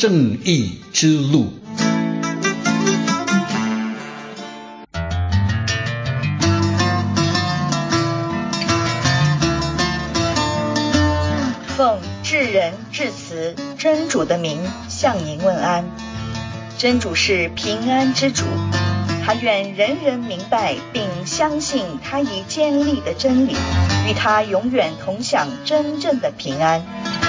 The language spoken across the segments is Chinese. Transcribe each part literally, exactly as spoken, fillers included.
正义之路。 奉至仁至慈真主的名向您问安。真主是平安之主，他愿人人明白并相信他已建立的真理，与他永远同享真正的平安。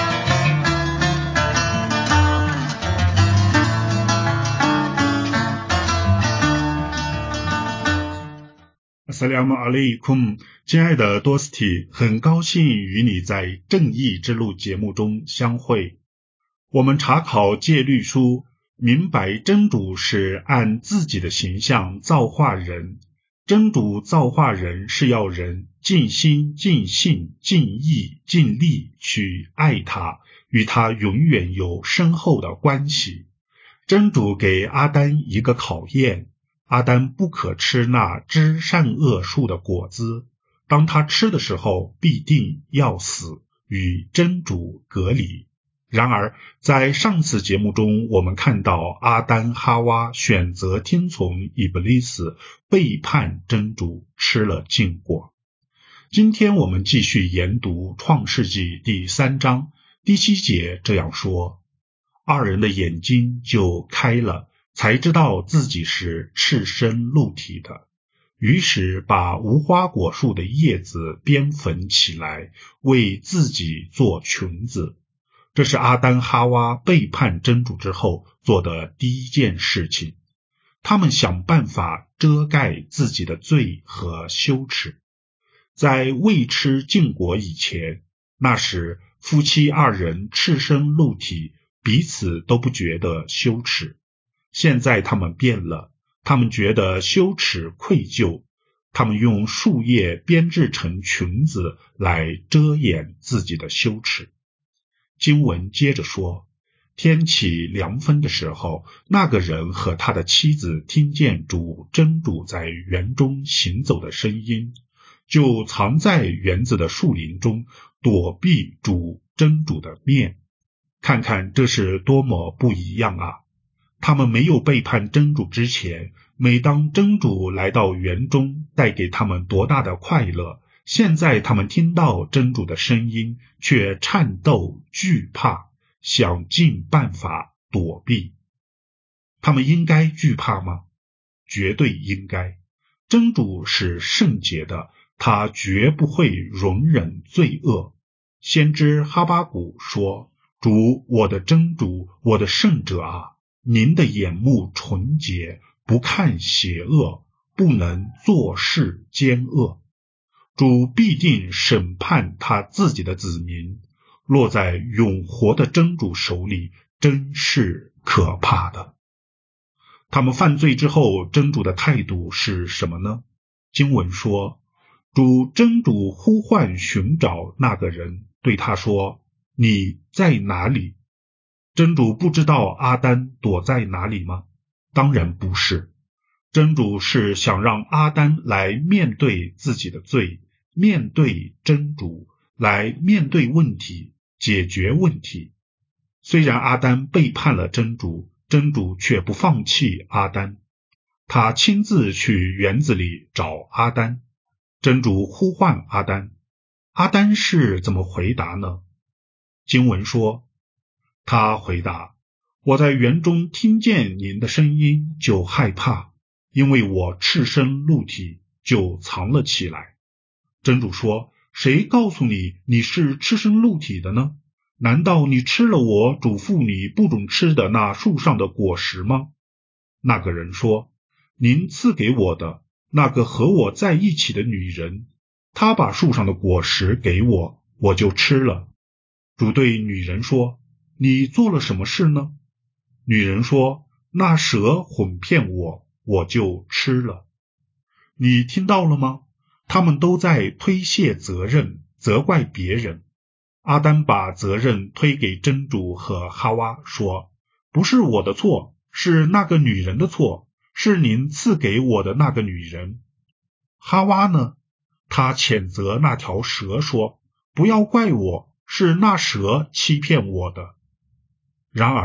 萨利阿姆阿里库，亲爱的多斯蒂，很高兴与你在正义之路节目中相会。我们查考戒律书，明白真主是按自己的形象造化人，真主造化人是要人尽心尽性尽意尽力去爱他，与他永远有深厚的关系。真主给阿丹一个考验，阿丹不可吃那知善恶树的果子，当他吃的时候必定要死，与真主隔离。然而在上次节目中，我们看到阿丹哈娃选择听从伊布利斯，背叛真主，吃了禁果。今天我们继续研读创世纪第三章第七节，这样说：二人的眼睛就开了，才知道自己是赤身露体的，于是把无花果树的叶子编缝起来，为自己做裙子。这是阿丹哈娃背叛真主之后做的第一件事情。他们想办法遮盖自己的罪和羞耻。在未吃禁果以前，那时夫妻二人赤身露体，彼此都不觉得羞耻。现在他们变了，他们觉得羞耻愧疚，他们用树叶编制成裙子来遮掩自己的羞耻。经文接着说，天起凉风的时候，那个人和他的妻子听见主真主在园中行走的声音，就藏在园子的树林中，躲避主真主的面。看看这是多么不一样啊！他们没有背叛真主之前，每当真主来到园中，带给他们多大的快乐，现在他们听到真主的声音，却颤抖惧怕，想尽办法躲避。他们应该惧怕吗？绝对应该。真主是圣洁的，他绝不会容忍罪恶。先知哈巴谷说：主，我的真主，我的圣者啊，您的眼目纯洁，不看邪恶，不能做事奸恶。主必定审判他自己的子民，落在永活的真主手里，真是可怕的。他们犯罪之后，真主的态度是什么呢？经文说，主真主呼唤寻找那个人，对他说：你在哪里？真主不知道阿丹躲在哪里吗？当然不是。真主是想让阿丹来面对自己的罪，面对真主，来面对问题，解决问题。虽然阿丹背叛了真主，真主却不放弃阿丹。他亲自去园子里找阿丹。真主呼唤阿丹，阿丹是怎么回答呢？经文说，他回答：我在园中听见您的声音就害怕，因为我赤身露体，就藏了起来。真主说：谁告诉你你是赤身露体的呢？难道你吃了我嘱咐你不准吃的那树上的果实吗？那个人说：您赐给我的那个和我在一起的女人，她把树上的果实给我，我就吃了。主对女人说：你做了什么事呢？女人说：那蛇哄骗我，我就吃了。你听到了吗？他们都在推卸责任，责怪别人。阿丹把责任推给真主和哈娃，说：不是我的错，是那个女人的错，是您赐给我的那个女人。哈娃呢？她谴责那条蛇说：不要怪我，是那蛇欺骗我的。然而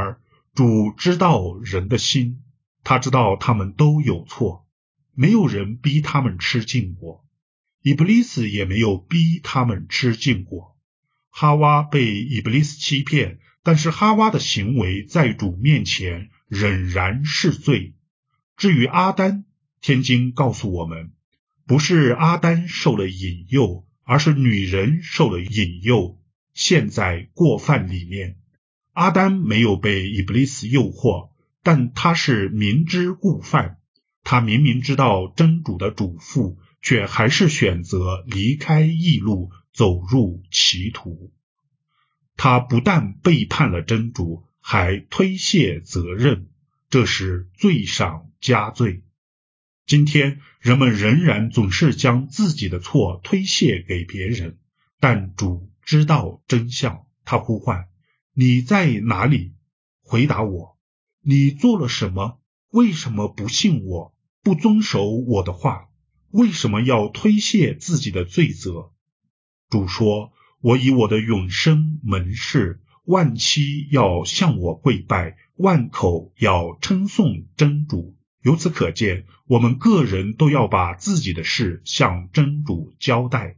主知道人的心，他知道他们都有错，没有人逼他们吃禁果，以布利斯也没有逼他们吃禁果。哈娃被以布利斯欺骗，但是哈娃的行为在主面前仍然是罪。至于阿丹，天经告诉我们，不是阿丹受了引诱，而是女人受了引诱，陷在过犯里面。阿丹没有被以布利斯诱惑，但他是明知故犯，他明明知道真主的嘱咐，却还是选择离开义路，走入歧途。他不但背叛了真主，还推卸责任，这是罪上加罪。今天人们仍然总是将自己的错推卸给别人，但主知道真相，他呼唤：你在哪里？回答我，你做了什么？为什么不信我，不遵守我的话？为什么要推卸自己的罪责？主说，我以我的永生盟誓，万期要向我跪拜，万口要称颂真主。由此可见，我们个人都要把自己的事向真主交代。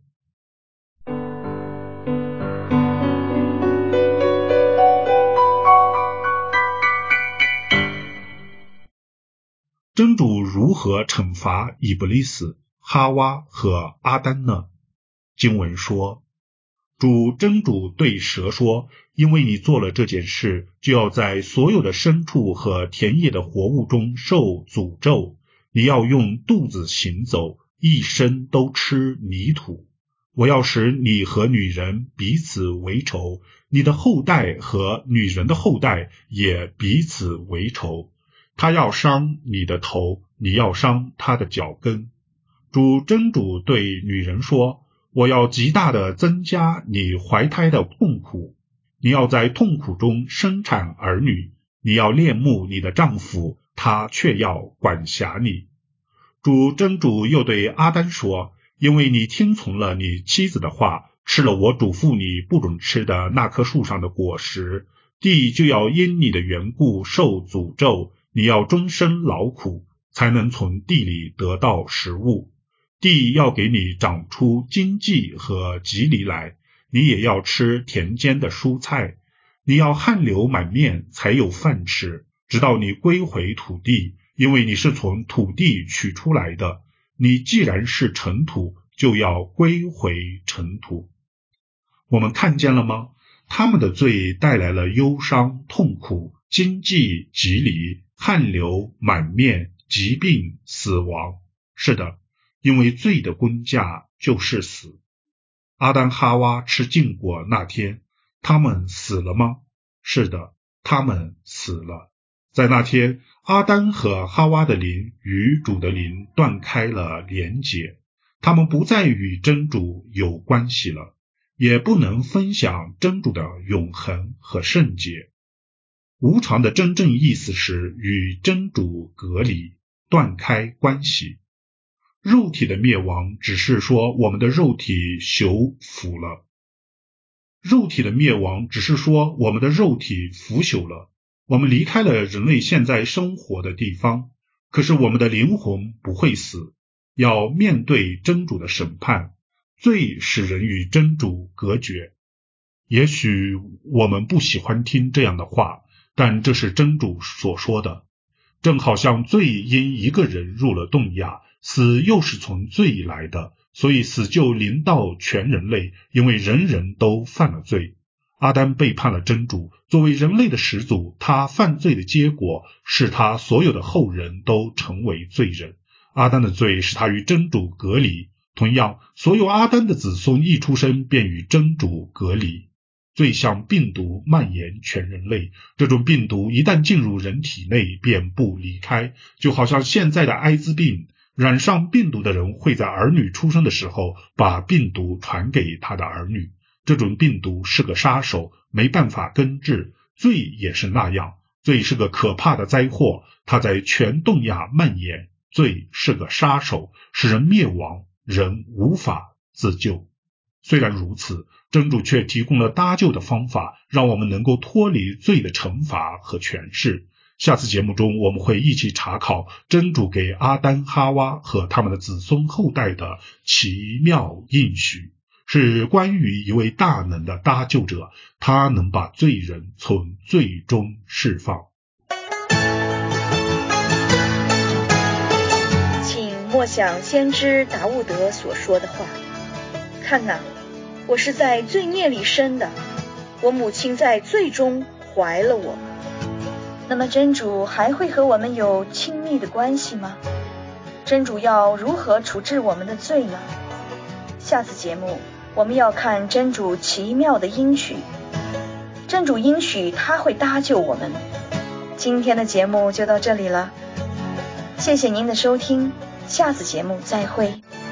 真主如何惩罚以布利斯、哈娃和阿丹呢？经文说，主真主对蛇说，因为你做了这件事，就要在所有的牲畜和田野的活物中受诅咒，你要用肚子行走，一生都吃泥土。我要使你和女人彼此为仇，你的后代和女人的后代也彼此为仇。他要伤你的头，你要伤他的脚跟。主真主对女人说，我要极大地增加你怀胎的痛苦，你要在痛苦中生产儿女，你要恋慕你的丈夫，他却要管辖你。主真主又对阿丹说，因为你听从了你妻子的话，吃了我嘱咐你不准吃的那棵树上的果实，地就要因你的缘故受诅咒，你要终身劳苦，才能从地里得到食物。地要给你长出荆棘和棘藜来，你也要吃田间的蔬菜。你要汗流满面才有饭吃，直到你归回土地，因为你是从土地取出来的。你既然是尘土，就要归回尘土。我们看见了吗？他们的罪带来了忧伤、痛苦、荆棘、棘藜、汗流满面、疾病、死亡。是的，因为罪的工价就是死。阿丹哈娃吃禁果那天，他们死了吗？是的，他们死了。在那天，阿丹和哈娃的灵与主的灵断开了连结，他们不再与真主有关系了，也不能分享真主的永恒和圣洁。无常的真正意思是与真主隔离，断开关系。肉体的灭亡只是说我们的肉体朽腐了，肉体的灭亡只是说我们的肉体腐朽了，我们离开了人类现在生活的地方，可是我们的灵魂不会死，要面对真主的审判。罪使人与真主隔绝。也许我们不喜欢听这样的话，但这是真主所说的。正好像罪因一个人入了洞牙，死又是从罪来的，所以死就临到全人类，因为人人都犯了罪。阿丹背叛了真主，作为人类的始祖，他犯罪的结果是他所有的后人都成为罪人。阿丹的罪使他与真主隔离，同样，所有阿丹的子孙一出生便与真主隔离。罪像病毒蔓延全人类，这种病毒一旦进入人体内便不离开，就好像现在的艾滋病，染上病毒的人会在儿女出生的时候把病毒传给他的儿女。这种病毒是个杀手，没办法根治。罪也是那样，罪是个可怕的灾祸，它在全东亚蔓延。罪是个杀手，使人灭亡，人无法自救。 虽然如此，真主却提供了搭救的方法，让我们能够脱离罪的惩罚和权势。下次节目中，我们会一起查考真主给阿丹、哈娃和他们的子孙后代的奇妙应许，是关于一位大能的搭救者，他能把罪人从罪中释放。 请默想先知达悟德所说的话，看哪，我是在罪孽里生的，我母亲在罪中怀了我。那么真主还会和我们有亲密的关系吗？真主要如何处置我们的罪呢？下次节目我们要看真主奇妙的应许，真主应许他会搭救我们。今天的节目就到这里了，谢谢您的收听，下次节目再会。